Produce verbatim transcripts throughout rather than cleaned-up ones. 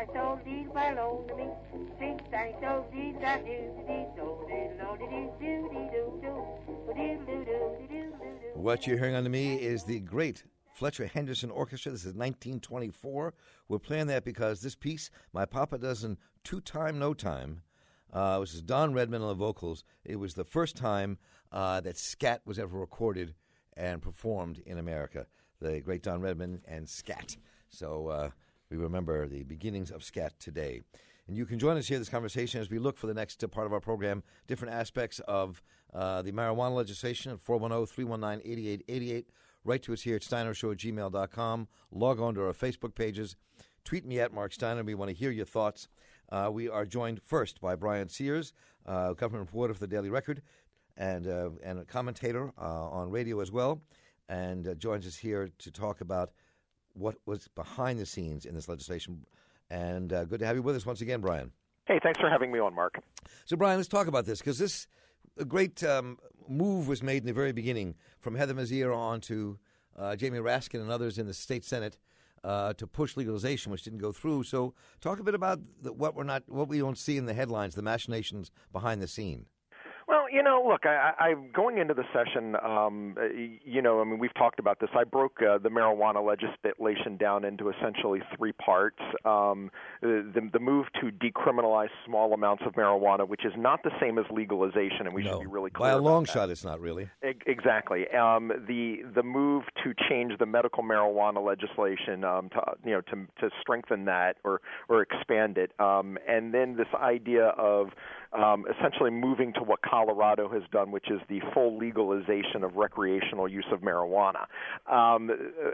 I so dee by low to me. Sing I so dee da do dee do dee do dee do dee do do dee do do dee do. What you're hearing on to me is the great Fletcher Henderson Orchestra. This is nineteen twenty-four. We're playing that because this piece, My Papa Doesn't Two Time No Time, uh, which is Don Redman on the vocals. It was the first time uh, that scat was ever recorded and performed in America. The great Don Redman and scat. So uh, we remember the beginnings of scat today. And you can join us here in this conversation as we look for the next uh, part of our program, different aspects of uh, the marijuana legislation at four one zero, three one nine, eight eight eight eight. Write to us here at steiner show at gmail dot com. Log on to our Facebook pages. Tweet me at Mark Steiner. We want to hear your thoughts. Uh, we are joined first by Brian Sears, uh, government reporter for the Daily Record, and uh, and a commentator uh, on radio as well, and uh, joins us here to talk about what was behind the scenes in this legislation. And uh, good to have you with us once again, Brian. Hey, thanks for having me on, Mark. So, Brian, let's talk about this, because this a great um, move was made in the very beginning from Heather Mazier on to uh, Jamie Raskin and others in the state Senate uh, to push legalization, which didn't go through. So talk a bit about the, what we're not, what we don't see in the headlines, the machinations behind the scene. Well, you know, look, I, I going into the session, um, you know, I mean, we've talked about this. I broke uh, the marijuana legislation down into essentially three parts. Um, the, the move to decriminalize small amounts of marijuana, which is not the same as legalization, and we no. should be really clear By a about long that. shot, it's not really. E- exactly. Um, the the move to change the medical marijuana legislation, um, to you know, to to strengthen that or or expand it, um, and then this idea of Um, essentially moving to what Colorado has done, which is the full legalization of recreational use of marijuana. Um,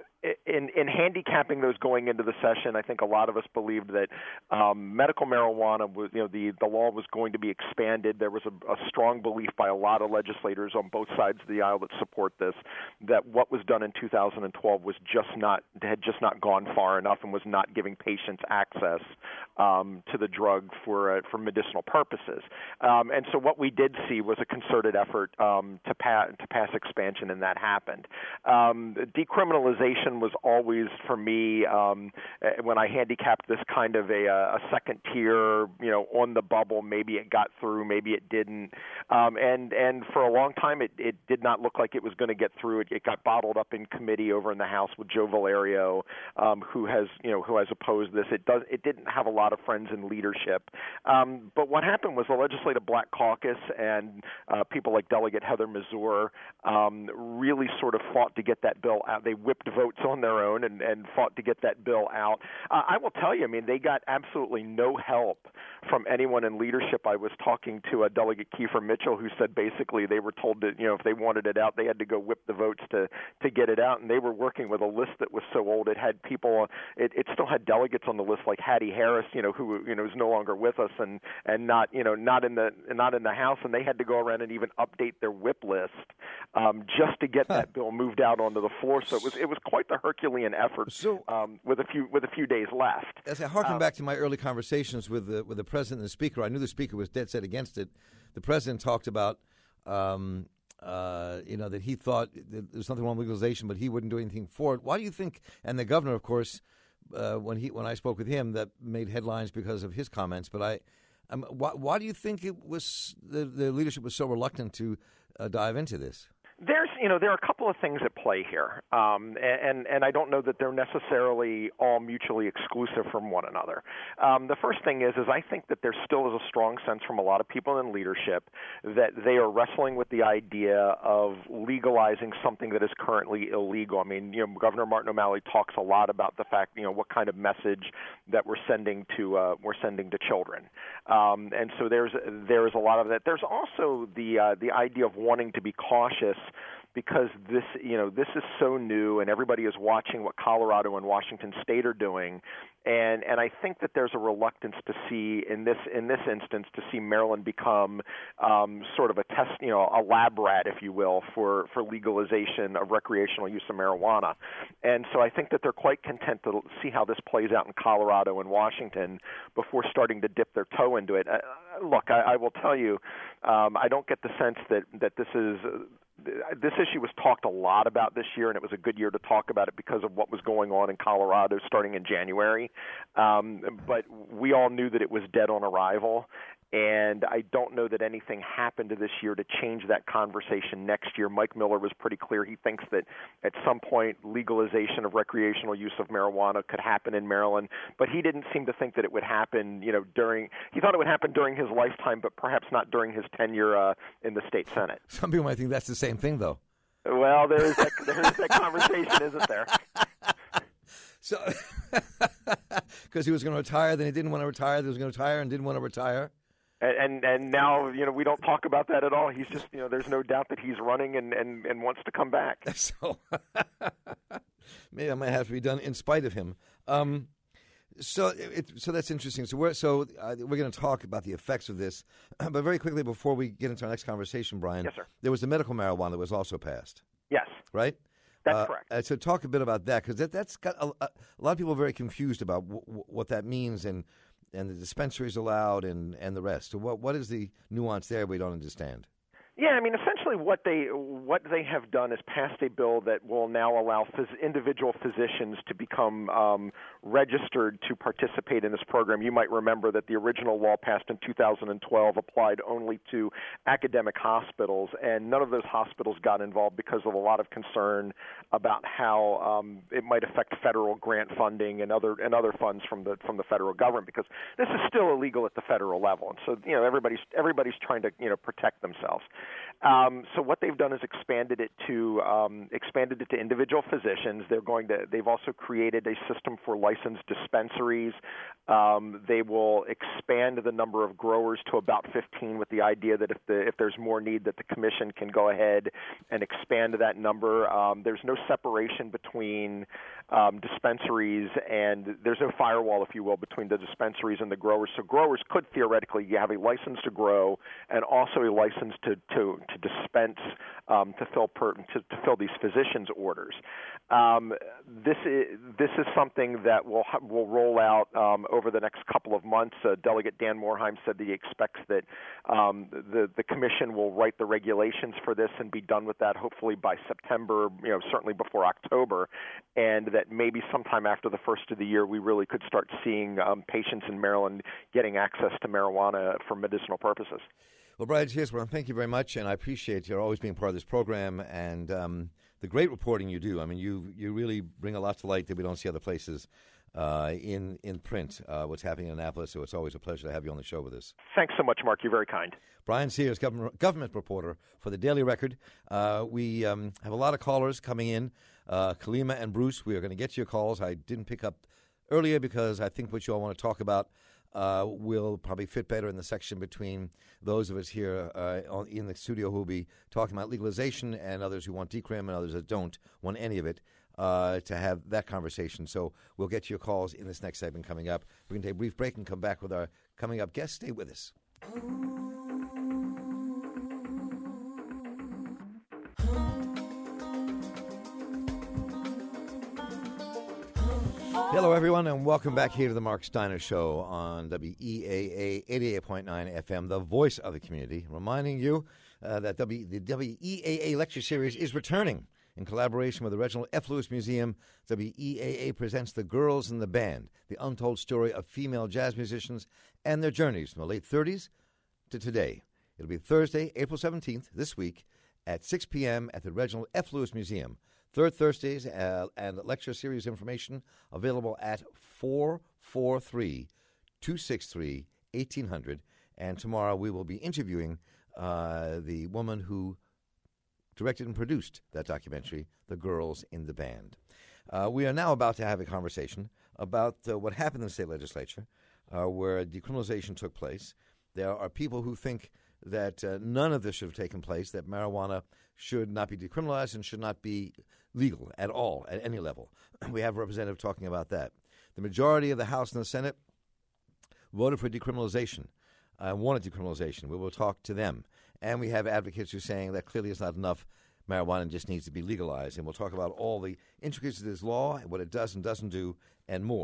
in, in handicapping those going into the session, I think a lot of us believed that um, medical marijuana was, you know, the, the law was going to be expanded. There was a, a strong belief by a lot of legislators on both sides of the aisle that support this, that what was done in two thousand twelve was just not, had just not gone far enough and was not giving patients access um, to the drug for uh, for medicinal purposes. Um, and so what we did see was a concerted effort um, to, pa- to pass expansion, and that happened. Um, decriminalization was always, for me, um, when I handicapped this kind of a, a second tier, you know, on the bubble. Maybe it got through, maybe it didn't. Um, and and for a long time, it, it did not look like it was going to get through. It, it got bottled up in committee over in the House with Joe Valerio, um, who has, you know, who has opposed this. It does. It didn't have a lot of friends in leadership. Um, but what happened was the Legislative Black Caucus and uh, people like Delegate Heather Mazur um, really sort of fought to get that bill out. They whipped votes on their own and, and fought to get that bill out. Uh, I will tell you, I mean, they got absolutely no help from anyone in leadership. I was talking to a Delegate Kiefer Mitchell who said basically they were told that, you know, if they wanted it out, they had to go whip the votes to, to get it out. And they were working with a list that was so old. It had people, it, it still had delegates on the list like Hattie Harris, you know, who, you know, is no longer with us and, and not, you know, not in the, not in the House. And they had to go around and even update their whip list um, just to get huh. that bill moved out onto the floor. So it was, it was quite the Herculean effort so, um, with a few, with a few days left. As I harken um, back to my early conversations with the, with the president and the speaker, I knew the speaker was dead set against it. The president talked about, um, uh, you know, that he thought that there's nothing wrong with legalization, but he wouldn't do anything for it. Why do you think? And the governor, of course, uh, when he when I spoke with him, that made headlines because of his comments. But I, um, why, why do you think it was the, the leadership was so reluctant to uh, dive into this? There's, you know, there are a couple of things at play here, um, and and I don't know that they're necessarily all mutually exclusive from one another. Um, the first thing is, is I think that there still is a strong sense from a lot of people in leadership that they are wrestling with the idea of legalizing something that is currently illegal. I mean, you know, Governor Martin O'Malley talks a lot about the fact, you know, what kind of message that we're sending to uh, we're sending to children, um, and so there's there's a lot of that. There's also the uh, the idea of wanting to be cautious, because this, you know, this is so new, and everybody is watching what Colorado and Washington State are doing, and and I think that there's a reluctance to see in this in this instance to see Maryland become um, sort of a test, you know, a lab rat, if you will, for for legalization of recreational use of marijuana, and so I think that they're quite content to see how this plays out in Colorado and Washington before starting to dip their toe into it. Uh, look, I, I will tell you, um, I don't get the sense that that this is this issue was talked a lot about this year, and it was a good year to talk about it because of what was going on in Colorado starting in January. Um, but we all knew that it was dead on arrival, and I don't know that anything happened this year to change that conversation next year. Mike Miller was pretty clear. He thinks that at some point legalization of recreational use of marijuana could happen in Maryland, but he didn't seem to think that it would happen, you know, during – he thought it would happen during his lifetime, but perhaps not during his tenure uh, in the state Senate. Some people might think that's the same thing, though. Well, there is that, there is that conversation, isn't there? So, because he was going to retire, then he didn't want to retire, then he was going to retire and didn't want to retire. And, and and now, you know, we don't talk about that at all. He's just, you know, there's no doubt that he's running and, and, and wants to come back. So maybe I might have to be done in spite of him. Um, so it, so that's interesting. So we're so uh, we're going to talk about the effects of this, but very quickly before we get into our next conversation, Brian. Yes, sir. There was the medical marijuana that was also passed. Yes. Right. That's uh, correct. Uh, so talk a bit about that, because that, that's got a, a lot of people are very confused about w- w- what that means and and the dispensaries allowed and, and the rest. So what what is the nuance there we don't understand? Yeah, I mean, essentially what they what they have done is passed a bill that will now allow phys- individual physicians to become um, registered to participate in this program. You might remember that the original law passed in two thousand twelve applied only to academic hospitals, and none of those hospitals got involved because of a lot of concern about how um, it might affect federal grant funding and other and other funds from the from the federal government, because this is still illegal at the federal level. And so, you know, everybody's everybody's trying to, you know, protect themselves. Um, so what they've done is expanded it to um, expanded it to individual physicians. They're going to. They've also created a system for licensed dispensaries. Um, they will expand the number of growers to about fifteen, with the idea that if the if there's more need, that the commission can go ahead and expand that number. Um, there's no separation between um, dispensaries, and there's no firewall, if you will, between the dispensaries and the growers. So growers could theoretically have a license to grow and also a license to to to dispense, um, to fill per, to, to fill these physicians' orders. Um, this is this is something that will will roll out um, over the next couple of months. Uh, Delegate Dan Morheim said that he expects that um, the the commission will write the regulations for this and be done with that hopefully by September. You know, certainly before October, and that maybe sometime after the first of the year we really could start seeing um, patients in Maryland getting access to marijuana for medicinal purposes. Well, Brian Cheeseman, thank you very much, and I appreciate your always being part of this program and um, the great reporting you do. I mean, you you really bring a lot to light that we don't see other places uh, in in print, uh, what's happening in Annapolis, so it's always a pleasure to have you on the show with us. Thanks so much, Mark. You're very kind. Brian Sears, government, government reporter for the Daily Record. Uh, we um, have a lot of callers coming in. Uh, Kalima and Bruce, we are going to get to your calls. I didn't pick up earlier because I think what you all want to talk about Uh, will probably fit better in the section between those of us here uh, in the studio who will be talking about legalization and others who want decrim and others that don't want any of it, uh, to have that conversation. So we'll get to your calls in this next segment coming up. We're going to take a brief break and come back with our coming up guest. Stay with us. Hello, everyone, and welcome back here to the Mark Steiner Show on W E A A eighty-eight point nine F M, the voice of the community, reminding you uh, that w, the W E A A lecture series is returning. In collaboration with the Reginald F. Lewis Museum, W E A A presents The Girls in the Band, the untold story of female jazz musicians and their journeys from the late thirties to today. It'll be Thursday, April seventeenth, this week, at six p.m. at the Reginald F. Lewis Museum. Third Thursdays uh, and lecture series information available at four four three, two six three, one eight zero zero. And tomorrow we will be interviewing uh, the woman who directed and produced that documentary, The Girls in the Band. Uh, we are now about to have a conversation about uh, what happened in the state legislature, uh, where decriminalization took place. There are people who think that uh, none of this should have taken place, that marijuana should not be decriminalized and should not be legal at all, at any level. We have a representative talking about that. The majority of the House and the Senate voted for decriminalization, uh, wanted decriminalization. We will talk to them. And we have advocates who are saying that clearly it's not enough. Marijuana just needs to be legalized. And we'll talk about all the intricacies of this law, what it does and doesn't do, and more.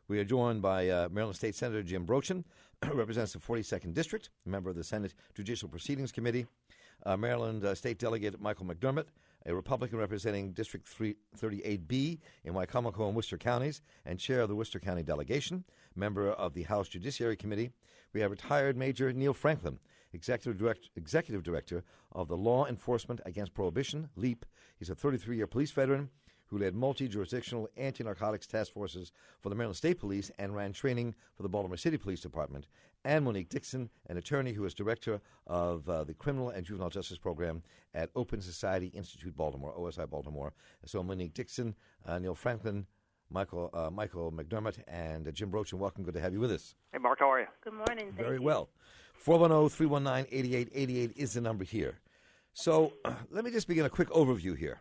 We are joined by uh, Maryland State Senator Jim Brochin, who represents the forty-second District, a member of the Senate Judicial Proceedings Committee, uh, Maryland uh, State Delegate Michael McDermott, a Republican representing District thirty-eight B in Wicomico and Worcester counties, and chair of the Worcester County Delegation, member of the House Judiciary Committee. We have retired Major Neil Franklin, Executive, Direct, Executive Director of the Law Enforcement Against Prohibition, LEAP. He's a thirty-three-year police veteran who led multi-jurisdictional anti-narcotics task forces for the Maryland State Police and ran training for the Baltimore City Police Department. And Monique Dixon, an attorney who is director of uh, the Criminal and Juvenile Justice Program at Open Society Institute Baltimore, O S I Baltimore. So Monique Dixon, uh, Neil Franklin, Michael uh, Michael McDermott, and uh, Jim Brochin, welcome. Good to have you with us. Hey, Mark, how are you? Good morning. Thank Very you. well. four one zero, three one nine, eight eight eight eight is the number here. So uh, let me just begin a quick overview here.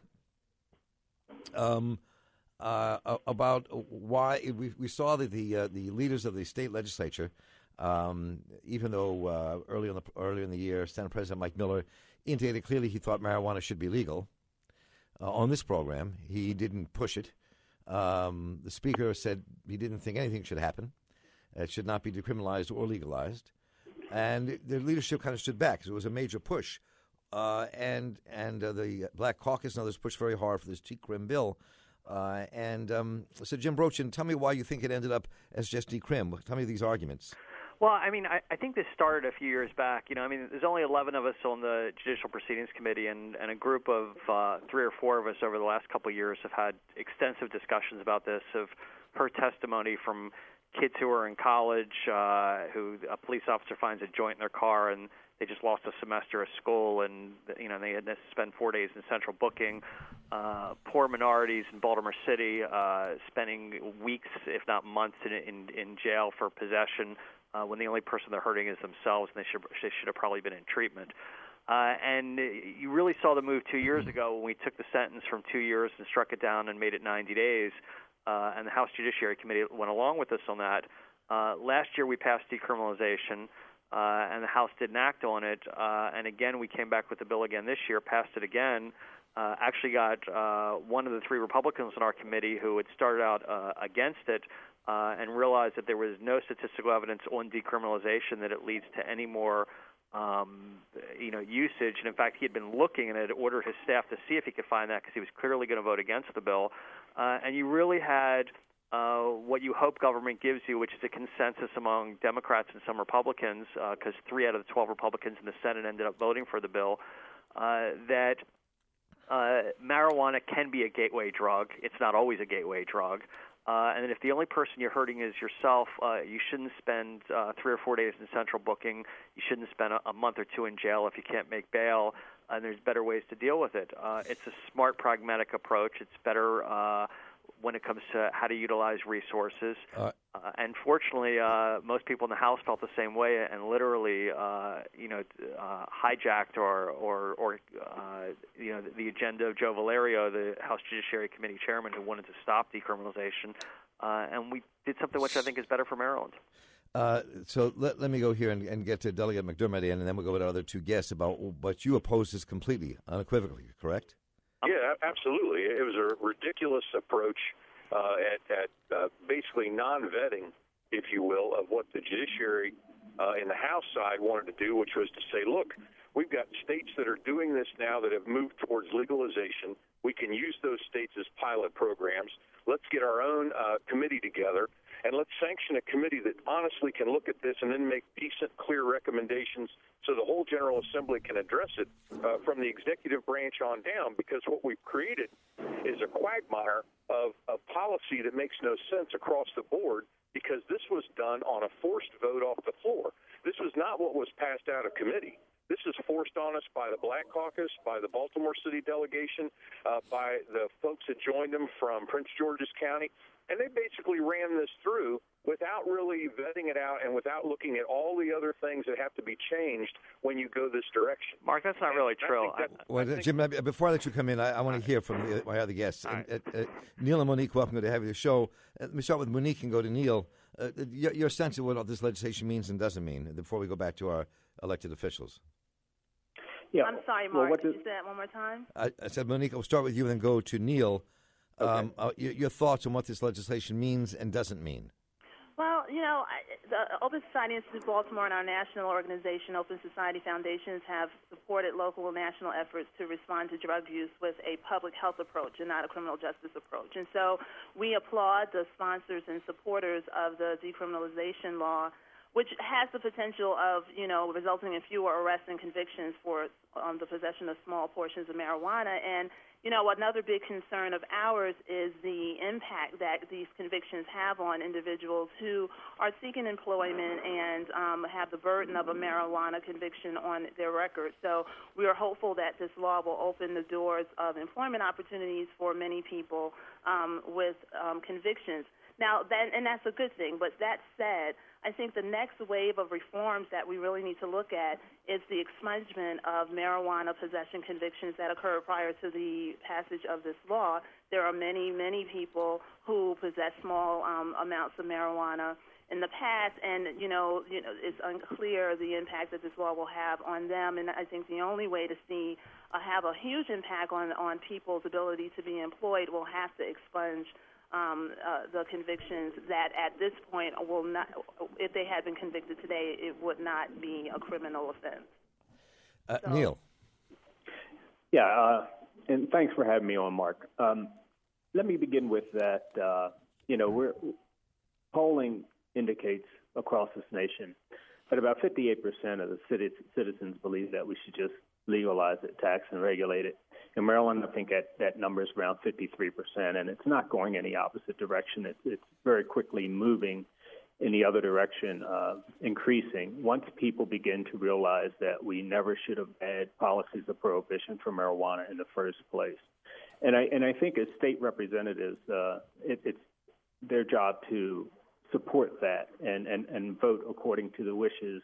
Um, uh, about why we, we saw that the uh, the leaders of the state legislature, um, even though uh, early in the earlier in the year, Senate President Mike Miller indicated clearly he thought marijuana should be legal uh, on this program, he didn't push it. Um, the Speaker said he didn't think anything should happen; it should not be decriminalized or legalized, and the leadership kind of stood back because it was a major push. Uh, and and uh, the Black Caucus and others pushed very hard for this decrim bill. Uh, and um, so, Jim Brochin, tell me why you think it ended up as just decrim. Tell me these arguments. Well, I mean, I, I think this started a few years back. You know, I mean, there's only eleven of us on the Judicial Proceedings Committee, and, and a group of uh, three or four of us over the last couple of years have had extensive discussions about this, have heard testimony from kids who are in college, uh, who a police officer finds a joint in their car, and they just lost a semester of school, and you know they had to spend four days in central booking. Uh, poor minorities in Baltimore City uh, spending weeks, if not months, in in, in jail for possession uh, when the only person they're hurting is themselves, and they should they should have probably been in treatment. Uh, and you really saw the move two years ago when we took the sentence from two years and struck it down and made it ninety days. Uh, and the House Judiciary Committee went along with us on that. Uh, last year we passed decriminalization. Uh, and the House didn't act on it. Uh, and again, we came back with the bill again this year, passed it again, uh, actually got uh, one of the three Republicans on our committee who had started out uh, against it uh, and realized that there was no statistical evidence on decriminalization that it leads to any more um, you know, usage. And in fact, he had been looking and had ordered his staff to see if he could find that because he was clearly going to vote against the bill. Uh, and you really had Uh, what you hope government gives you, which is a consensus among Democrats and some Republicans, because uh, three out of the twelve Republicans in the Senate ended up voting for the bill, uh, that uh, marijuana can be a gateway drug. It's not always a gateway drug. Uh, and if the only person you're hurting is yourself, uh, you shouldn't spend uh, three or four days in central booking. You shouldn't spend a, a month or two in jail if you can't make bail. And there's better ways to deal with it. Uh, it's a smart, pragmatic approach. It's better uh, when it comes to how to utilize resources. Uh, uh, and fortunately, uh, most people in the House felt the same way and literally, uh, you know, uh, hijacked or, or, or uh, you know, the, the agenda of Joe Valerio, the House Judiciary Committee chairman, who wanted to stop decriminalization. Uh, and we did something which I think is better for Maryland. Uh, so let, let me go here and, and get to Delegate McDermott in, and then we'll go to our other two guests about, but you oppose this completely, unequivocally, correct? Yeah, absolutely. It was a ridiculous approach uh, at, at uh, basically non-vetting, if you will, of what the judiciary uh, in the House side wanted to do, which was to say, look, we've got states that are doing this now that have moved towards legalization. We can use those states as pilot programs. Let's get our own uh, committee together, and let's sanction a committee that honestly can look at this and then make decent, clear recommendations so the whole General Assembly can address it uh, from the executive branch on down, because what we've created is a quagmire of, of policy that makes no sense across the board, because this was done on a forced vote off the floor. This was not what was passed out of committee. This is forced on us by the Black Caucus, by the Baltimore City delegation, uh, by the folks that joined them from Prince George's County. And they basically ran this through without really vetting it out and without looking at all the other things that have to be changed when you go this direction. Mark, that's not really true. That, well, Jim, before I let you come in, I, I want to hear from the, my other guests. And, uh, uh, Neil and Monique, welcome to have you the show. Uh, let me start with Monique and go to Neil. Uh, your, your sense of what this legislation means and doesn't mean before we go back to our elected officials. Yeah. I'm sorry, well, Mark. what Did the, you say that one more time? I, I said, Monique, I'll start with you and then go to Neil. Okay. Um, uh, your, your thoughts on what this legislation means and doesn't mean. Well, you know, I, the Open Society Institute of Baltimore and our national organization, Open Society Foundations, have supported local and national efforts to respond to drug use with a public health approach and not a criminal justice approach. And so we applaud the sponsors and supporters of the decriminalization law, which has the potential of, you know, resulting in fewer arrests and convictions for um, the possession of small portions of marijuana. And you know, another big concern of ours is the impact that these convictions have on individuals who are seeking employment and um, have the burden of a marijuana conviction on their record. So we are hopeful that this law will open the doors of employment opportunities for many people um, with um, convictions. Now, that, and that's a good thing, but that said, I think the next wave of reforms that we really need to look at is the expungement of marijuana possession convictions that occurred prior to the passage of this law. There are many, many people who possess small um, amounts of marijuana in the past, and, you know, you know, it's unclear the impact that this law will have on them, and I think the only way to see uh, have a huge impact on, on people's ability to be employed will have to expunge Um, uh, the convictions that at this point will not, if they had been convicted today, it would not be a criminal offense. Uh, so. Neil. Yeah, uh, and thanks for having me on, Mark. Um, let me begin with that. Uh, you know, we're, polling indicates across this nation that about fifty-eight percent of the citizens believe that we should just legalize it, tax and regulate it. In Maryland, I think that, that number is around fifty-three percent, and it's not going any opposite direction. It's, it's very quickly moving in the other direction, uh, increasing. Once people begin to realize that we never should have had policies of prohibition for marijuana in the first place. And I, and I think as state representatives, uh, it, it's their job to support that and, and, and vote according to the wishes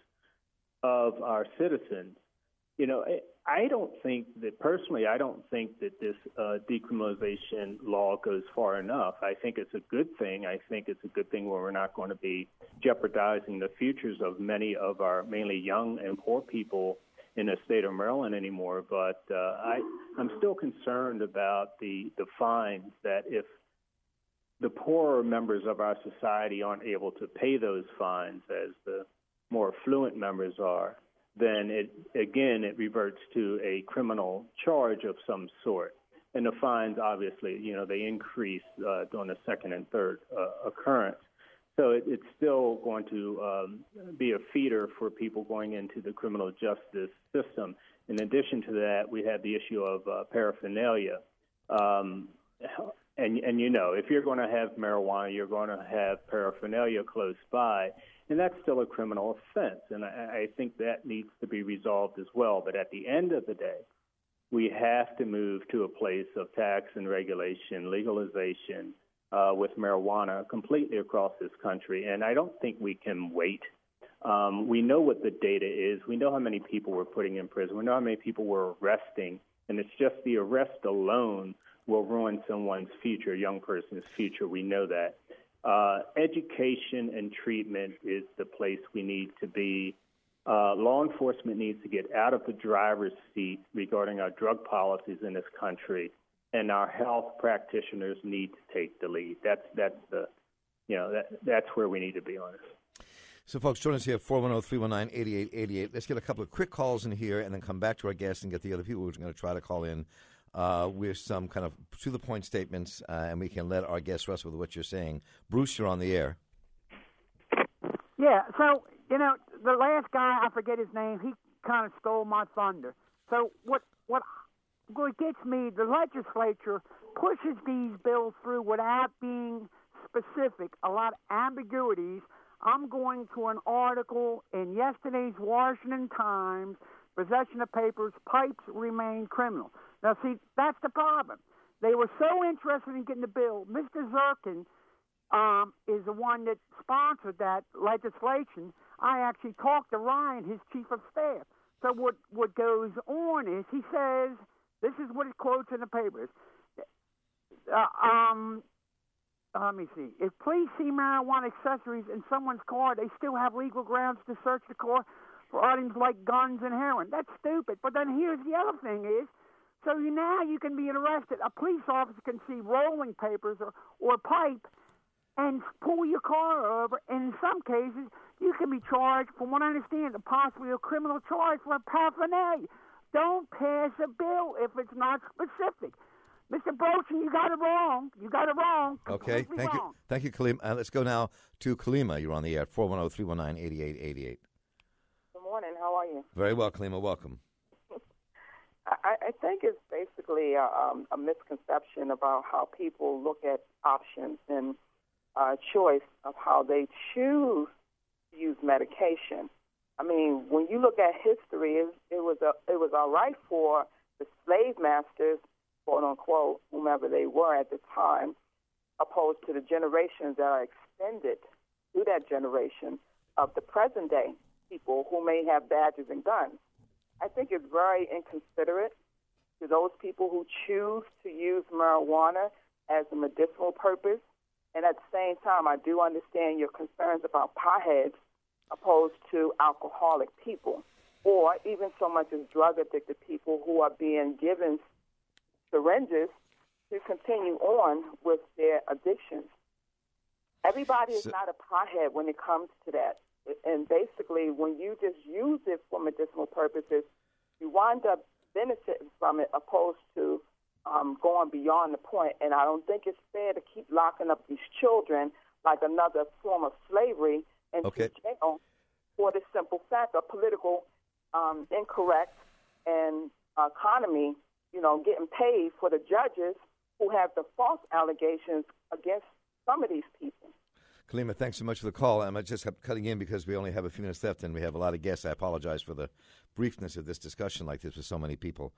of our citizens. You know, I don't think that, personally, I don't think that this uh, decriminalization law goes far enough. I think it's a good thing. I think it's a good thing where we're not going to be jeopardizing the futures of many of our mainly young and poor people in the state of Maryland anymore. But uh, I, I'm still concerned about the, the fines that if the poorer members of our society aren't able to pay those fines as the more affluent members are, then it again it reverts to a criminal charge of some sort. And the fines, obviously, you know, they increase uh, during the second and third uh, occurrence. So it, it's still going to um, be a feeder for people going into the criminal justice system. In addition to that, we have the issue of uh, paraphernalia. Um, and, and, you know, if you're going to have marijuana, you're going to have paraphernalia close by. And that's still a criminal offense, and I, I think that needs to be resolved as well. But at the end of the day, we have to move to a place of tax and regulation, legalization uh, with marijuana completely across this country, and I don't think we can wait. Um, we know what the data is. We know how many people we're putting in prison. We know how many people we're arresting, and it's just the arrest alone will ruin someone's future, a young person's future. We know that. Uh, education and treatment is the place we need to be. Uh, law enforcement needs to get out of the driver's seat regarding our drug policies in this country, and our health practitioners need to take the lead. That's that's the, you know, that that's where we need to be on this. So, folks, join us here at four one zero, three one nine, eight eight eight eight. Let's get a couple of quick calls in here, and then come back to our guests and get the other people who are going to try to call in uh, with some kind of to-the-point statements, uh, and we can let our guests wrestle with what you're saying. Bruce, you're on the air. Yeah, so, you know, the last guy, I forget his name, he kind of stole my thunder. So what, what, what gets me, the legislature pushes these bills through without being specific, a lot of ambiguities. I'm going to an article in yesterday's Washington Times, possession of papers, pipes remain criminal. Now, see, that's the problem. They were so interested in getting the bill. Mister Zirkin um, is the one that sponsored that legislation. I actually talked to Ryan, his chief of staff. So what, what goes on is he says, this is what he quotes in the papers. Uh, um, let me see. If police see marijuana accessories in someone's car, they still have legal grounds to search the car for items like guns and heroin. That's stupid. But then here's the other thing is, so you, now you can be arrested. A police officer can see rolling papers or, or pipe and pull your car over. And in some cases, you can be charged, from what I understand, possibly a criminal charge for paraphernalia. Don't pass a bill if it's not specific. Mister Brochin, you got it wrong. You got it wrong. Okay, thank wrong. you. Thank you, Kalima. Uh, let's go now to Kalima. You're on the air at four one zero, three one nine, eight eight eight eight. Good morning. How are you? Very well, Kalima. Welcome. I, I think it's basically a, um, a misconception about how people look at options and uh, choice of how they choose to use medication. I mean, when you look at history, it, it was a, it was all right for the slave masters, quote unquote, whomever they were at the time, opposed to the generations that are extended through that generation of the present day people who may have badges and guns. I think it's very inconsiderate to those people who choose to use marijuana as a medicinal purpose. And at the same time, I do understand your concerns about potheads opposed to alcoholic people, or even so much as drug-addicted people who are being given syringes to continue on with their addictions. Everybody is So, not a pothead when it comes to that. And basically, when you just use it for medicinal purposes, you wind up benefiting from it opposed to um, going beyond the point. And I don't think it's fair to keep locking up these children like another form of slavery into Okay. jail for the simple fact of political um, incorrect and uh, economy, you know, getting paid for the judges who have the false allegations against some of these people. Kalima, thanks so much for the call. I'm just cutting in because we only have a few minutes left and we have a lot of guests. I apologize for the briefness of this discussion like this with so many people.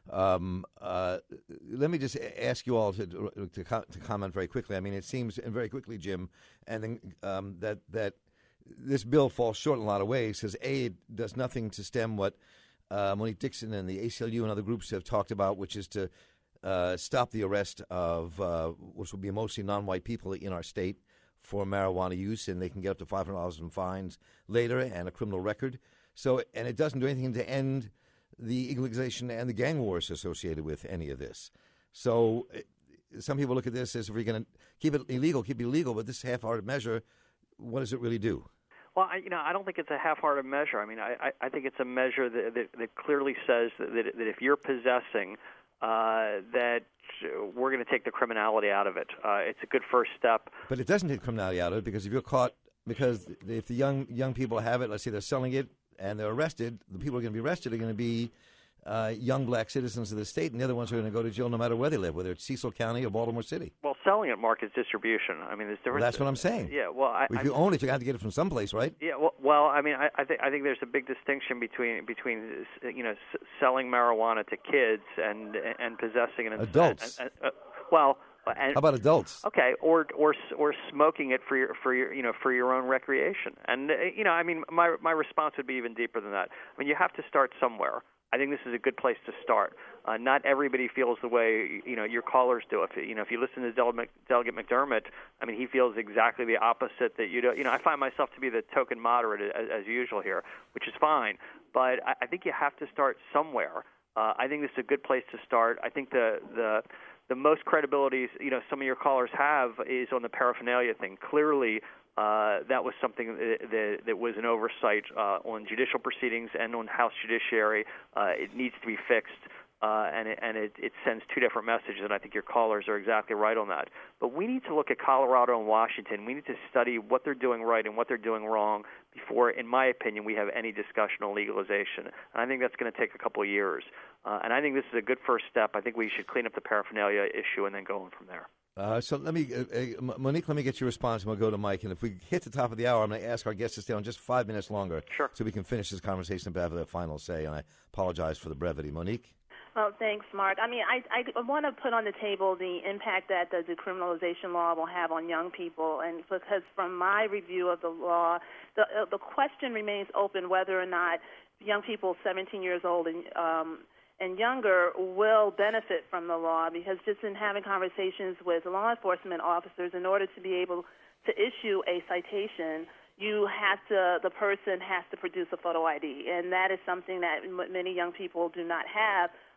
Um, uh, let me just ask you all to, to to comment very quickly. I mean, it seems, and very quickly, Jim, and then, um, that that this bill falls short in a lot of ways because, A, it does nothing to stem what uh, Monique Dixon and the A C L U and other groups have talked about, which is to uh, stop the arrest of, uh, which will be mostly non-white people in our state, for marijuana use, and they can get up to five hundred dollars in fines later and a criminal record. So, and it doesn't do anything to end the legalization and the gang wars associated with any of this. So, some people look at this as if we're going to keep it illegal, keep it illegal, but this half-hearted measure, what does it really do? Well, I, you know, I don't think it's a half-hearted measure. I mean, I, I, I think it's a measure that, that, that clearly says that, that, that if you're possessing, uh, that we're going to take the criminality out of it. Uh, it's a good first step. But it doesn't take criminality out of it because if you're caught, because if the young young people have it, let's say they're selling it and they're arrested, the people who are going to be arrested are going to be uh, young black citizens of the state, and the other ones are going to go to jail no matter where they live, whether it's Cecil County or Baltimore City. Well, selling it, Mark, is distribution. I mean, there's different. Well, that's what I'm saying. Yeah. Well, I, if I you own it, you have to get it from someplace, right? Yeah. Well, well I mean, I, I think I think there's a big distinction between between you know s- selling marijuana to kids and and possessing it. Adults. And, and, uh, well. And, How about adults? Okay, or or or smoking it for your for your you know for your own recreation. And uh, you know, I mean, my my response would be even deeper than that. I mean, you have to start somewhere. I think this is a good place to start. Uh, not everybody feels the way you know your callers do. If you know if you listen to Delegate, Delegate McDermott, I mean, he feels exactly the opposite that you do. You know, I find myself to be the token moderate as, as usual here, which is fine. But I, I think you have to start somewhere. Uh, I think this is a good place to start. I think the the the most credibility, you know, some of your callers have is on the paraphernalia thing. Clearly, uh, that was something that, that, that was an oversight uh, on judicial proceedings and on House Judiciary. Uh, it needs to be fixed, uh, and, it, and it, it sends two different messages, and I think your callers are exactly right on that. But we need to look at Colorado and Washington. We need to study what they're doing right and what they're doing wrong before, in my opinion, we have any discussion on legalization. And I think that's going to take a couple of years. Uh, and I think this is a good first step. I think we should clean up the paraphernalia issue and then go on from there. Uh, so let me, uh, uh, Monique, let me get your response, and we'll go to Mike. And if we hit the top of the hour, I'm going to ask our guests to stay on just five minutes longer, sure, so we can finish this conversation and have the final say. And I apologize for the brevity. Monique? Well, thanks, Mark. I mean, I, I want to put on the table the impact that the decriminalization law will have on young people, and because from my review of the law, the uh, the question remains open whether or not young people seventeen years old and um, and younger will benefit from the law, because just in having conversations with law enforcement officers, in order to be able to issue a citation, you have to, the person has to produce a photo I D, and that is something that m- many young people do not have.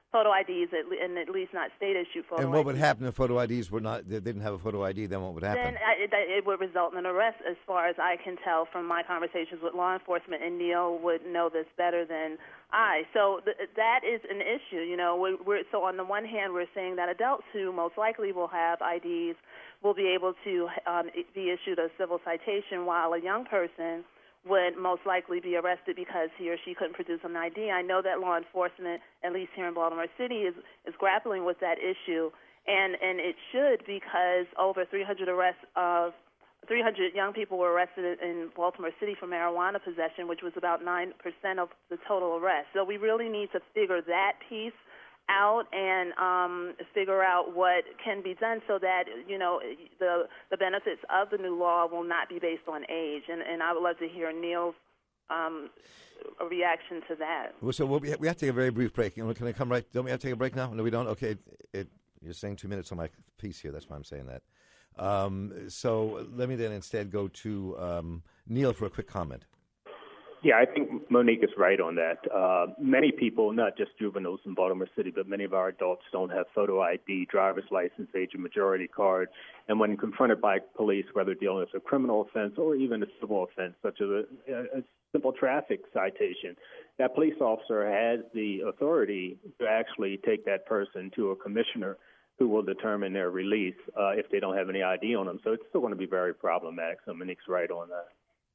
photo I Ds, at le- and at least not state-issued photo And what I Ds. would happen if photo I Ds were not, they didn't have a photo I D, then what would happen? Then I, it, it would result in an arrest, as far as I can tell from my conversations with law enforcement, and Neil would know this better than I. So th- that is an issue. You know, we're, we're, so on the one hand, we're saying that adults who most likely will have I Ds will be able to um, be issued a civil citation, while a young person would most likely be arrested because he or she couldn't produce an I D. I know that law enforcement, at least here in Baltimore City, is, is grappling with that issue, and, and it should, because over three hundred arrests of three hundred young people were arrested in Baltimore City for marijuana possession, which was about nine percent of the total arrests. So we really need to figure that piece out and um, figure out what can be done so that, you know, the the benefits of the new law will not be based on age. And, and I would love to hear Neil's um, reaction to that. Well, so we'll be, we have to take a very brief break. You know, can I come right? Don't we have to take a break now? No, we don't? Okay. It, it, you're saying two minutes on my piece here. That's why I'm saying that. Um, so let me then instead go to um, Neil for a quick comment. Yeah, I think Monique is right on that. Uh, many people, not just juveniles in Baltimore City, but many of our adults don't have photo I D, driver's license, age and majority card. And when confronted by police, whether dealing with a criminal offense or even a civil offense, such as a, a simple traffic citation, that police officer has the authority to actually take that person to a commissioner who will determine their release uh, if they don't have any I D on them. So it's still going to be very problematic. So Monique's right on that.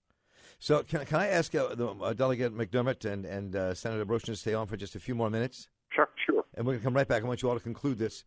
So can, can I ask uh, the, uh, Delegate McDermott and, and uh, Senator Brochner to stay on for just a few more minutes? Sure, sure. And we're going to come right back. I want you all to conclude this.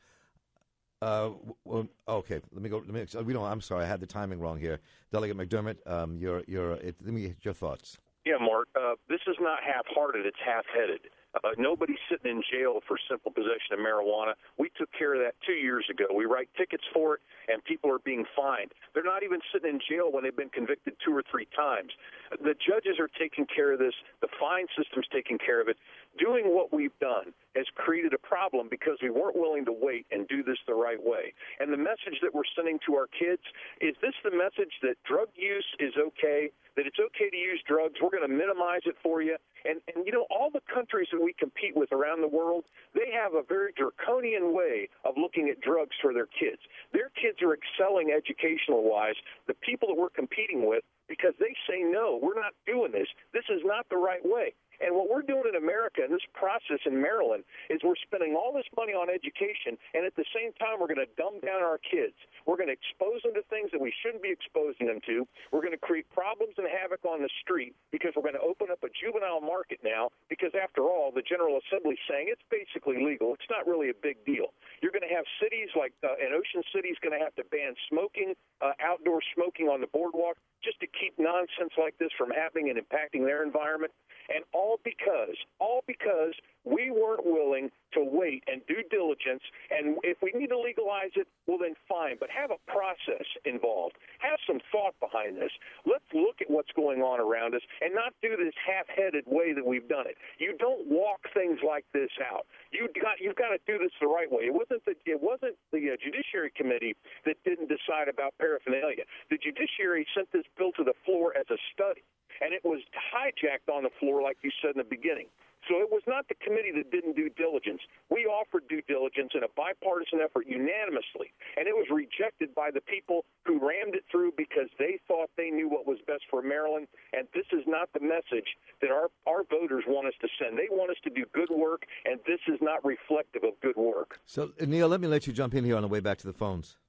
Uh, well, okay, let me go. Let me, we don't. I'm sorry, I had the timing wrong here. Delegate McDermott, um, your your. It, let me get your thoughts. Yeah, Mark. Uh, this is not half-hearted; it's half-headed. Uh, nobody's sitting in jail for simple possession of marijuana. We took care of that two years ago. We write tickets for it, and people are being fined. They're not even sitting in jail when they've been convicted two or three times. The judges are taking care of this. The fine system's taking care of it. Doing what we've done has created a problem because we weren't willing to wait and do this the right way. And the message that we're sending to our kids, is this the message that drug use is okay, that it's okay to use drugs, we're going to minimize it for you? And, and, you know, all the countries that we compete with around the world, they have a very draconian way of looking at drugs for their kids. Their kids are excelling educational-wise, the people that we're competing with, because they say, no, we're not doing this. This is not the right way. And what we're doing in America, in this process in Maryland, is we're spending all this money on education, and at the same time we're going to dumb down our kids. We're going to expose them to things that we shouldn't be exposing them to. We're going to create problems and havoc on the street because we're going to open up a juvenile market now because, after all, the General Assembly is saying it's basically legal. It's not really a big deal. You're going to have cities like uh, in Ocean City is going to have to ban smoking, uh, outdoor smoking on the boardwalk, just to keep nonsense like this from happening and impacting their environment. And all because, all because we weren't willing to wait and do diligence. And if we need to legalize it, well, then fine. But have a process involved. Have some thought behind this. Let's look at what's going on around us and not do this half-headed way that we've done it. You don't walk things like this out. You got, you've got to do this the right way. It wasn't the, it wasn't the uh, Judiciary Committee that didn't decide about paraphernalia. The Judiciary sent this bill to the floor as a study, and it was hijacked on the floor, like you said in the beginning. So it was not the committee that didn't do diligence. We offered due diligence in a bipartisan effort unanimously, and it was rejected by the people who rammed it through because they thought they knew what was best for Maryland, and this is not the message that our, our voters want us to send. They want us to do good work, and this is not reflective of good work. So, Neil, let me let you jump in here on the way back to the phones.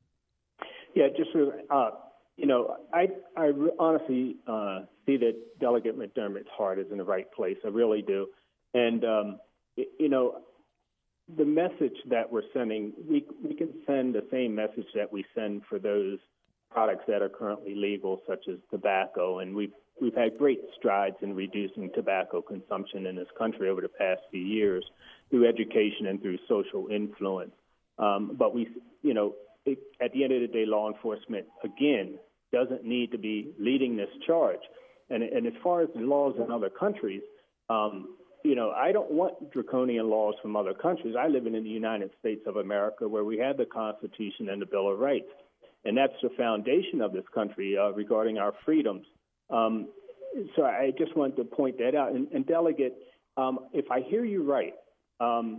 Yeah, just so, uh, you know, I, I honestly uh, see that Delegate McDermott's heart is in the right place. I really do. And, um, you know, the message that we're sending, we, we can send the same message that we send for those products that are currently legal, such as tobacco. And we've, we've had great strides in reducing tobacco consumption in this country over the past few years through education and through social influence. Um, but we, you know, it, at the end of the day, law enforcement, again, doesn't need to be leading this charge. And, and as far as the laws in other countries, um, you know, I don't want draconian laws from other countries. I live in the United States of America, where we have the Constitution and the Bill of Rights. And that's the foundation of this country uh, regarding our freedoms. Um, so I just wanted to point that out. And, and Delegate, um, if I hear you right, um,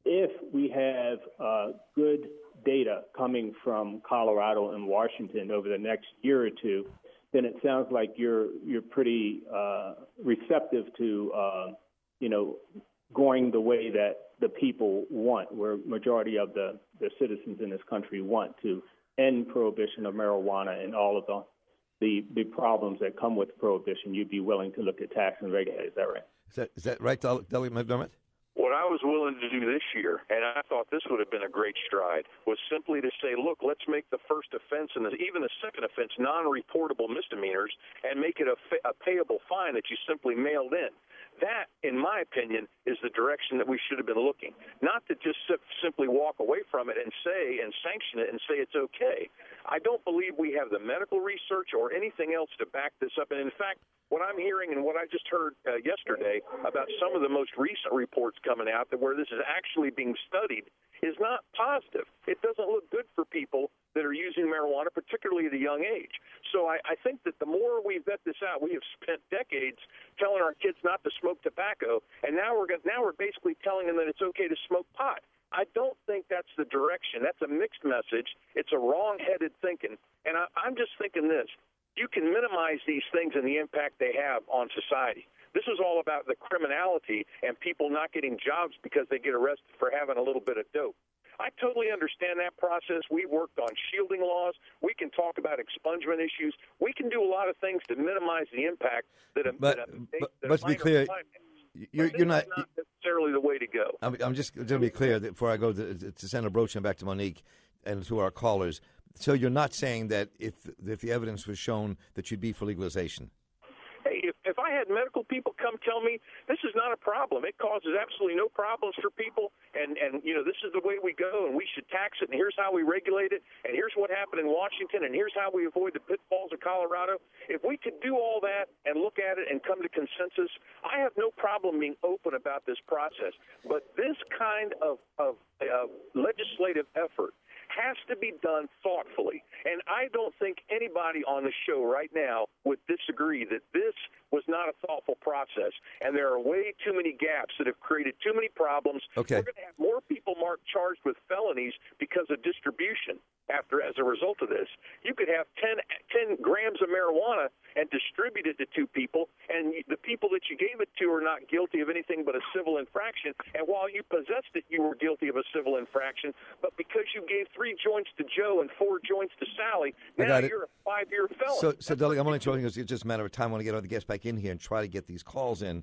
if we have uh, good data coming from Colorado and Washington over the next year or two, then it sounds like you're you're pretty uh, receptive to uh, you know going the way that the people want, where majority of the, the citizens in this country want to end prohibition of marijuana and all of the, the the problems that come with prohibition. You'd be willing to look at tax and regulate. Is that right? Is that is that right, Delegate McDermott? What I was willing to do this year, and I thought this would have been a great stride, was simply to say, look, let's make the first offense and the, even the second offense non-reportable misdemeanors and make it a, a payable fine that you simply mailed in. That, in my opinion, is the direction that we should have been looking, not to just simply walk away from it and say and sanction it and say it's okay. I don't believe we have the medical research or anything else to back this up. And, in fact, what I'm hearing and what I just heard uh, yesterday about some of the most recent reports coming out that where this is actually being studied is not positive. It doesn't look good for people that are using marijuana, particularly at a young age. So I, I think that the more we vet this out, we have spent decades telling our kids not to smoke tobacco, and now we're now we're basically telling them that it's okay to smoke pot. I don't think that's the direction. That's a mixed message. It's a wrong-headed thinking. And I, I'm just thinking this. You can minimize these things and the impact they have on society. This is all about the criminality and people not getting jobs because they get arrested for having a little bit of dope. I totally understand that process. We worked on shielding laws. We can talk about expungement issues. We can do a lot of things to minimize the impact that a, but, that a, but, that but a to be clear, you're, you're not, not necessarily the way to go. I'm, I'm just going to be clear that before I go to, to Senator Brochin and back to Monique and to our callers. So you're not saying that if if the evidence was shown that you'd be for legalization? Hey, if, if I had medical people come tell me this is not a problem, it causes absolutely no problems for people, and, and you know, this is the way we go, and we should tax it, and here's how we regulate it, and here's what happened in Washington, and here's how we avoid the pitfalls of Colorado. If we could do all that and look at it and come to consensus, I have no problem being open about this process. But this kind of, of uh, legislative effort has to be done thoughtfully. And I don't think anybody on the show right now would disagree that this was not a thoughtful process. And there are way too many gaps that have created too many problems. Okay. We're going to have more people marked charged with felonies because of distribution after as a result of this. You could have ten, ten grams of marijuana and distribute it to two people, and the people that you gave it to are not guilty of anything but a civil infraction. And while you possessed it, you were guilty of a civil infraction. But because you gave three joints to Joe and four joints to Sally, now you're a five-year felon. So, so Delegate, I'm only talking because it's just a matter of time. I want to get all the guests back in here and try to get these calls in.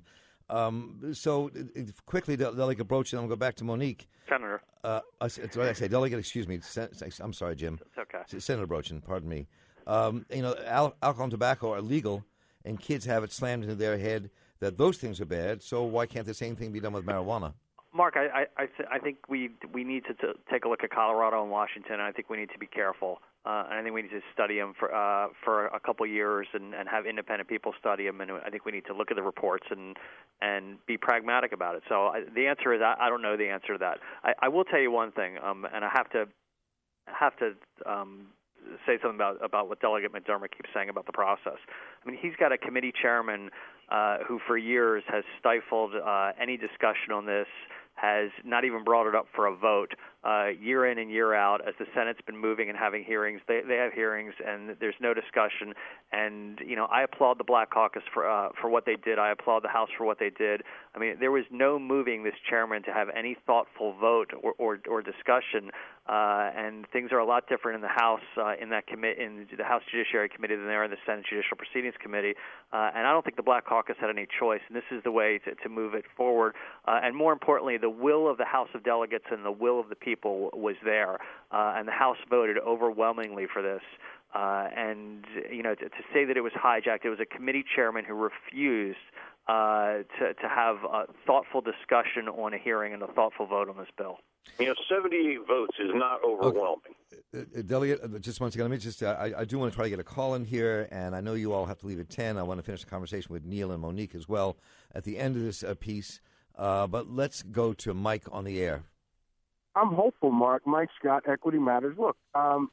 Um, so quickly, Delegate Brochin, I'm going to go back to Monique. Senator. Uh, I, what I say, Delegate, excuse me. I'm sorry, Jim. It's okay. Senator Brochin, pardon me. Um, you know, al- alcohol and tobacco are legal, and kids have it slammed into their head that those things are bad. So why can't the same thing be done with marijuana? Mark, I I, I, th- I think we we need to t- take a look at Colorado and Washington, and I think we need to be careful. Uh, and I think we need to study them for uh, for a couple of years and, and have independent people study them. And I think we need to look at the reports and and be pragmatic about it. So I, the answer is I, I don't know the answer to that. I, I will tell you one thing, um, and I have to have to um, say something about about what Delegate McDermott keeps saying about the process. I mean, he's got a committee chairman uh, who for years has stifled uh, any discussion on this, has not even brought it up for a vote uh, year in and year out as the Senate's been moving and having hearings. They they have hearings and there's no discussion. And, you know, I applaud the Black Caucus for uh, for what they did. I applaud the House for what they did. I mean, there was no moving this chairman to have any thoughtful vote or, or, or discussion. Uh, and things are a lot different in the House, uh, in that commi- in the House Judiciary Committee than they are in the Senate Judicial Proceedings Committee. Uh, and I don't think the Black Caucus had any choice. And this is the way to, to move it forward. Uh, and more importantly, the will of the House of Delegates and the will of the people was there. Uh, and the House voted overwhelmingly for this. Uh, and, you know, to, to say that it was hijacked, it was a committee chairman who refused uh, to, to have a thoughtful discussion on a hearing and a thoughtful vote on this bill. You know, seventy-eight votes is not overwhelming. Okay. Uh, Delegate, uh, just once again, let me just, uh, I, I do want to try to get a call in here, and I know you all have to leave at ten. I want to finish the conversation with Neil and Monique as well at the end of this uh, piece. Uh, but let's go to Mike on the air. I'm hopeful, Mark. Mike Scott, Equity Matters. Look, um,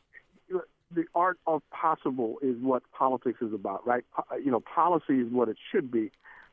the art of possible is what politics is about, right? You know, policy is what it should be.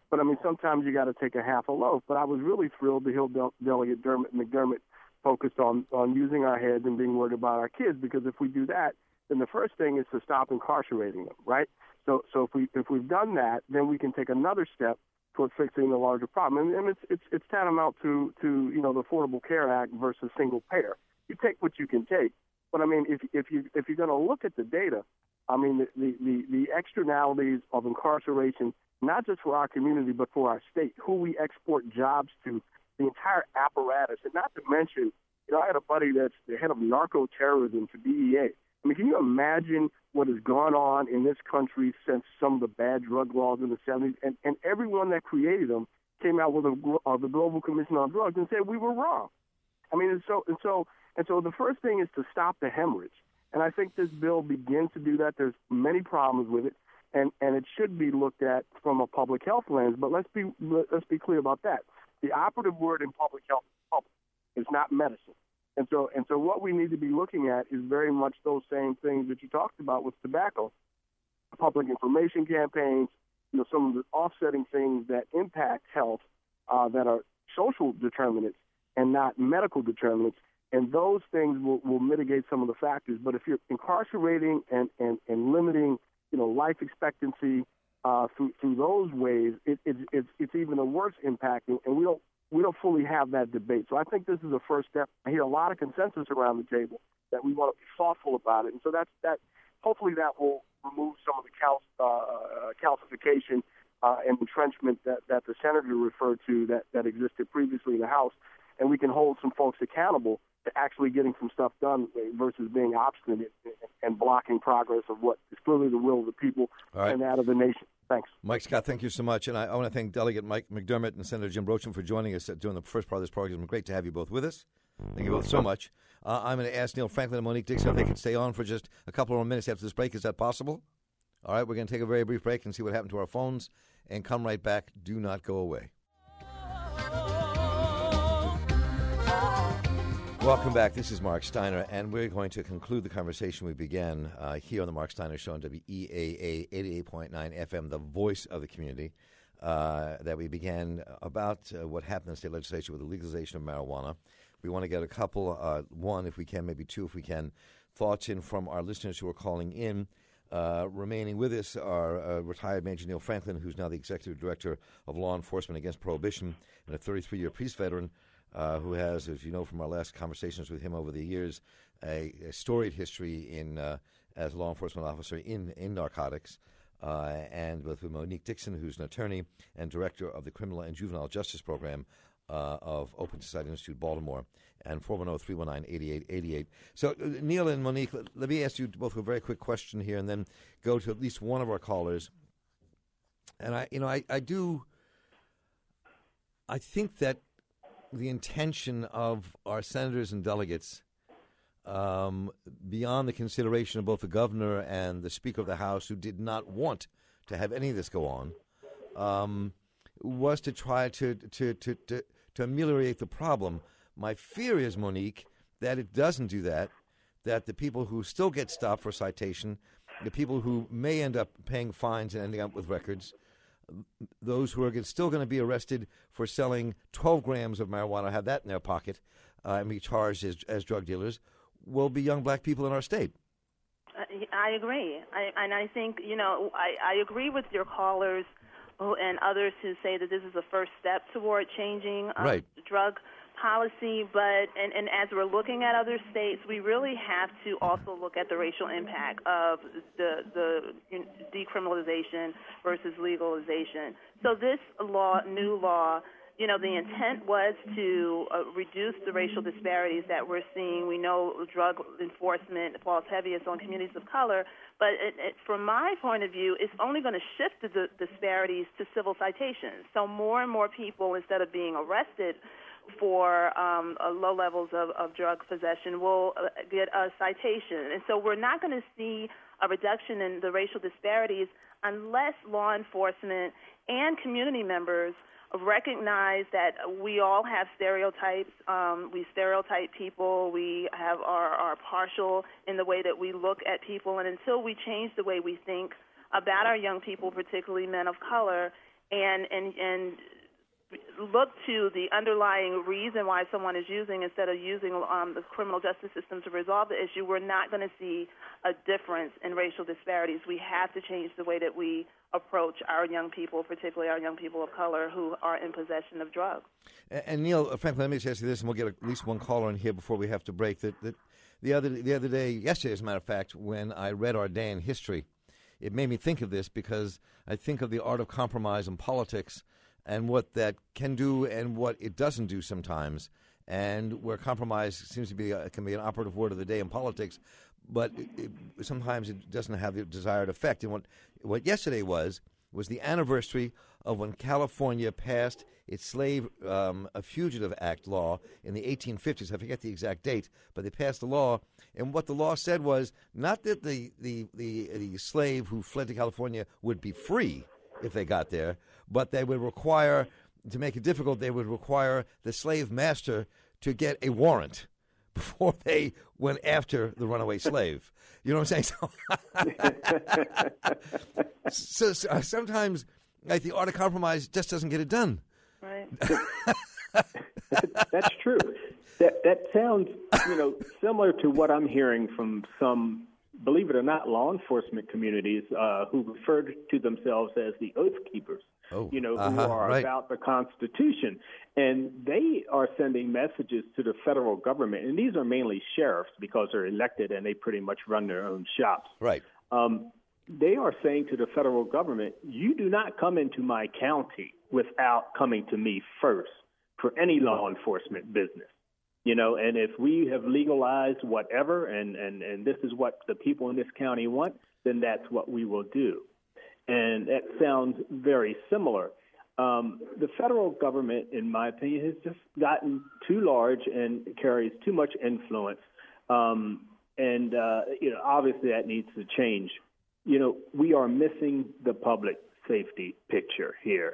But, I mean, sometimes you got to take a half a loaf. But I was really thrilled to hear Del- Delegate Dermot McDermott focused on, on using our heads and being worried about our kids, because if we do that, then the first thing is to stop incarcerating them, right? So so if, we, if we've done that, then we can take another step toward fixing the larger problem. And, and it's, it's, it's tantamount to, to, you know, the Affordable Care Act versus single payer. You take what you can take. But, I mean, if, if, you, if you're going to look at the data, I mean, the, the, the, the externalities of incarceration, not just for our community, but for our state, who we export jobs to, the entire apparatus, and not to mention, you know, I had a buddy that's the head of narco-terrorism for D E A. I mean, can you imagine what has gone on in this country since some of the bad drug laws in the seventies? And, and everyone that created them came out with a, uh, the Global Commission on Drugs and said we were wrong. I mean, and so and so and so the first thing is to stop the hemorrhage. And I think this bill begins to do that. There's many problems with it, and, and it should be looked at from a public health lens. But let's be let's be clear about that. The operative word in public health is public. It's not medicine. And so and so what we need to be looking at is very much those same things that you talked about with tobacco, public information campaigns, you know, some of the offsetting things that impact health uh, that are social determinants and not medical determinants. And those things will, will mitigate some of the factors. But if you're incarcerating and, and, and limiting, you know, life expectancy uh, through through those ways, it, it, it's it's even a worse impact. And we don't we don't fully have that debate. So I think this is a first step. I hear a lot of consensus around the table that we want to be thoughtful about it. And so that's that. Hopefully that will remove some of the cal- uh, calcification uh, and entrenchment that, that the senator referred to that, that existed previously in the House, and we can hold some folks accountable to actually getting some stuff done versus being obstinate and blocking progress of what is clearly the will of the people right. and that of the nation. Thanks. Mike Scott, thank you so much. And I, I want to thank Delegate Mike McDermott and Senator Jim Brocham for joining us during the first part of this program. Great to have you both with us. Thank you both so much. Uh, I'm going to ask Neil Franklin and Monique Dixon if they can stay on for just a couple more minutes after this break. Is that possible? All right, we're going to take a very brief break and see what happened to our phones and come right back. Do not go away. Welcome back. This is Mark Steiner, and we're going to conclude the conversation we began uh, here on the Mark Steiner Show on W E A A eighty-eight point nine F M, the voice of the community, uh, that we began about uh, what happened in the state legislature with the legalization of marijuana. We want to get a couple, uh, one if we can, maybe two if we can, thoughts in from our listeners who are calling in. Uh, remaining with us are uh, retired Major Neil Franklin, who's now the Executive Director of Law Enforcement Against Prohibition, and a thirty-three-year police veteran uh, who has, as you know from our last conversations with him over the years, a, a storied history in uh, as a law enforcement officer in, in narcotics. Uh, and with Monique Dixon, who's an attorney and Director of the Criminal and Juvenile Justice Program Uh, of Open Society Institute, Baltimore, and four one zero, three one nine, eight eight eight eight. So, uh, Neil and Monique, let, let me ask you both a very quick question here and then go to at least one of our callers. And I, you know, I, I do, I think that the intention of our senators and delegates, um, beyond the consideration of both the governor and the Speaker of the House, who did not want to have any of this go on, um, was to try to, to, to, to to ameliorate the problem. My fear is, Monique, that it doesn't do that, that the people who still get stopped for citation, the people who may end up paying fines and ending up with records, those who are still going to be arrested for selling twelve grams of marijuana, have that in their pocket, uh, and be charged as, as drug dealers, will be young black people in our state. I agree. I, and I think, you know, I, I agree with your callers and others who say that this is the first step toward changing um, right. drug policy. But and, and as we're looking at other states, we really have to also look at the racial impact of the, the decriminalization versus legalization. So this law, new law, you know, the intent was to uh, reduce the racial disparities that we're seeing. We know drug enforcement falls heaviest on communities of color, but it, it, from my point of view, it's only going to shift the, the disparities to civil citations. So more and more people, instead of being arrested for um, uh, low levels of, of drug possession, will uh, get a citation. And so we're not going to see a reduction in the racial disparities unless law enforcement and community members recognize that we all have stereotypes. Um, we stereotype people. We have are, are partial in the way that we look at people. And until we change the way we think about our young people, particularly men of color, and and and look to the underlying reason why someone is using instead of using um, the criminal justice system to resolve the issue, we're not going to see a difference in racial disparities. We have to change the way that we approach our young people, particularly our young people of color who are in possession of drugs. And, and Neil, frankly, let me just ask you this, and we'll get at least one caller in here before we have to break. That, that the other the other day, yesterday, as a matter of fact, when I read our day in history, it made me think of this because I think of the art of compromise in politics and what that can do and what it doesn't do sometimes, and where compromise seems to be a, can be an operative word of the day in politics, but it, it, sometimes it doesn't have the desired effect. And what what yesterday was was the anniversary of when California passed its Slave um, a Fugitive Act law in the eighteen fifties. I forget the exact date, but they passed the law, and what the law said was not that the the the, the slave who fled to California would be free if they got there, but they would require, to make it difficult, they would require the slave master to get a warrant before they went after the runaway slave. You know what I'm saying? So, so, so uh, sometimes, like, the art of compromise just doesn't get it done. Right. That's true. That that sounds, you know, similar to what I'm hearing from some, believe it or not, law enforcement communities uh, who refer to themselves as the Oath Keepers, oh, you know, who uh-huh, are right. about the Constitution. And they are sending messages to the federal government, and these are mainly sheriffs because they're elected and they pretty much run their own shops. Right. Um, they are saying to the federal government, you do not come into my county without coming to me first for any law enforcement business. You know, and if we have legalized whatever and, and, and this is what the people in this county want, then that's what we will do. And that sounds very similar. Um, the federal government, in my opinion, has just gotten too large and carries too much influence. Um, and, uh, you know, obviously that needs to change. You know, we are missing the public safety picture here.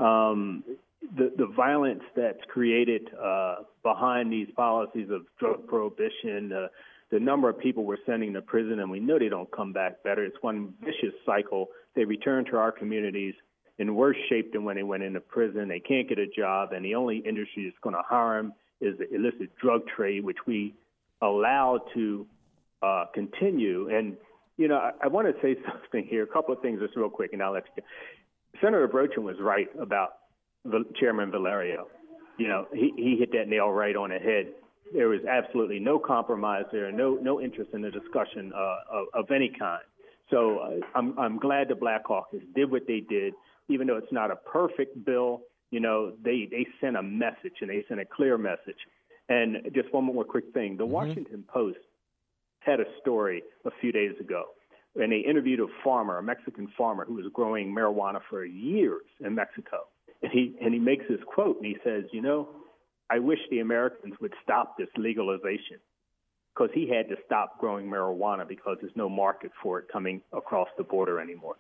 Um The, the violence that's created uh, behind these policies of drug prohibition, uh, the number of people we're sending to prison, and we know they don't come back better. It's one vicious cycle. They return to our communities in worse shape than when they went into prison. They can't get a job, and the only industry that's going to hire them is the illicit drug trade, which we allow to uh, continue. And, you know, I, I want to say something here, a couple of things just real quick, and I'll let you go. Senator Brochen was right about Chairman Valerio. You know, he, he hit that nail right on the head. There was absolutely no compromise there, no no interest in the discussion uh, of, of any kind. So uh, I'm I'm glad the Black Caucus did what they did, even though it's not a perfect bill. You know, they they sent a message, and they sent a clear message. And just one more quick thing: the mm-hmm. Washington Post had a story a few days ago, and they interviewed a farmer, a Mexican farmer, who was growing marijuana for years in Mexico. And he and he makes this quote, and he says, you know, I wish the Americans would stop this legalization, because he had to stop growing marijuana because there's no market for it coming across the border anymore.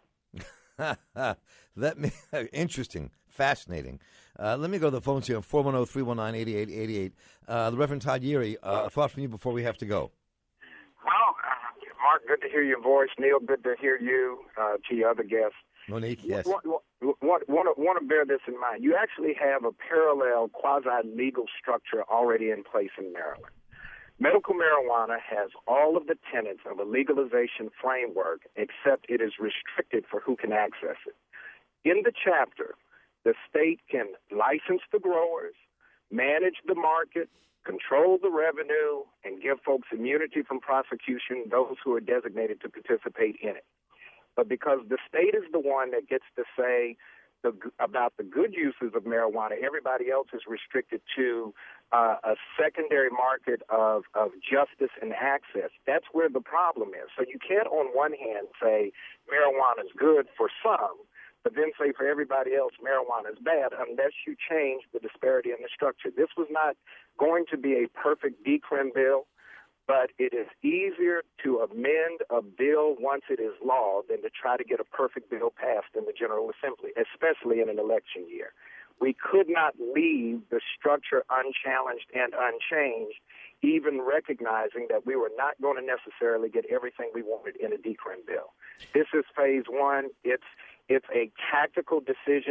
That may, interesting, fascinating. Uh, let me go to the phones here, four one zero, three one nine, eight eight eight eight. Uh, the Reverend Todd Yeary, uh, a thought from you before we have to go. Well, uh, Mark, good to hear your voice. Neil, good to hear you, uh, to your other guests. Monique, yes. Want, want, want, to, want to bear this in mind. You actually have a parallel quasi-legal structure already in place in Maryland. Medical marijuana has all of the tenets of a legalization framework, except it is restricted for who can access it. In the chapter, the state can license the growers, manage the market, control the revenue, and give folks immunity from prosecution, those who are designated to participate in it. But because the state is the one that gets to say the, about the good uses of marijuana, everybody else is restricted to uh, a secondary market of, of justice and access. That's where the problem is. So you can't on one hand say marijuana is good for some, but then say for everybody else marijuana is bad unless you change the disparity in the structure. This was not going to be a perfect decrim bill, but it is easier to amend a bill once it is law than to try to get a perfect bill passed in the General Assembly, especially in an election year. We could not leave the structure unchallenged and unchanged, even recognizing that we were not going to necessarily get everything we wanted in a decrim bill. This is phase one. It's It's a tactical decision.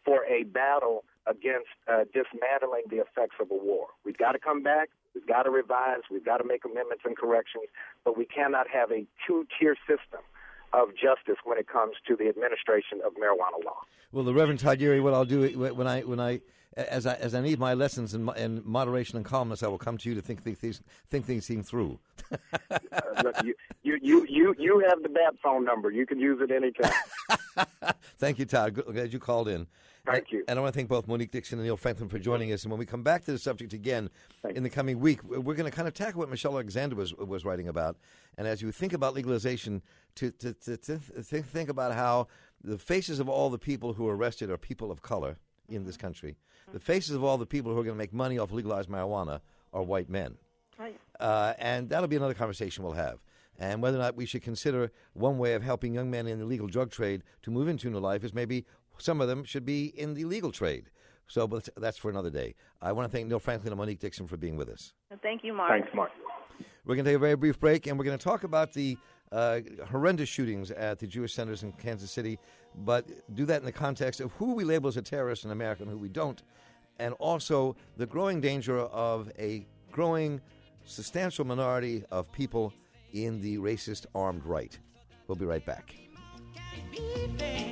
for a battle against uh, dismantling the effects of a war. We've got to come back. We've got to revise. We've got to make amendments and corrections, but we cannot have a two-tier system of justice when it comes to the administration of marijuana law. Well, the Reverend Todd Eury, what I'll do when I when I as I as I need my lessons in, in moderation and calmness, I will come to you to think think these think things through. uh, look, you, you you you you have the B A P phone number. You can use it anytime. Thank you, Todd. Good, glad you called in. Thank you. And I want to thank both Monique Dixon and Neil Franklin for joining us. And when we come back to the subject again in the coming week, we're going to kind of tackle what Michelle Alexander was was writing about. And as you think about legalization, to to, to, to think, think about how the faces of all the people who are arrested are people of color in this country. The faces of all the people who are going to make money off legalized marijuana are white men. Right. Uh, and that'll be another conversation we'll have. And whether or not we should consider one way of helping young men in the illegal drug trade to move into new life is maybe some of them should be in the legal trade. So but that's for another day. I want to thank Neil Franklin and Monique Dixon for being with us. Thank you, Mark. Thanks, Mark. We're going to take a very brief break, and we're going to talk about the uh, horrendous shootings at the Jewish centers in Kansas City, but do that in the context of who we label as a terrorist in America and who we don't, and also the growing danger of a growing substantial minority of people in the racist armed right. We'll be right back.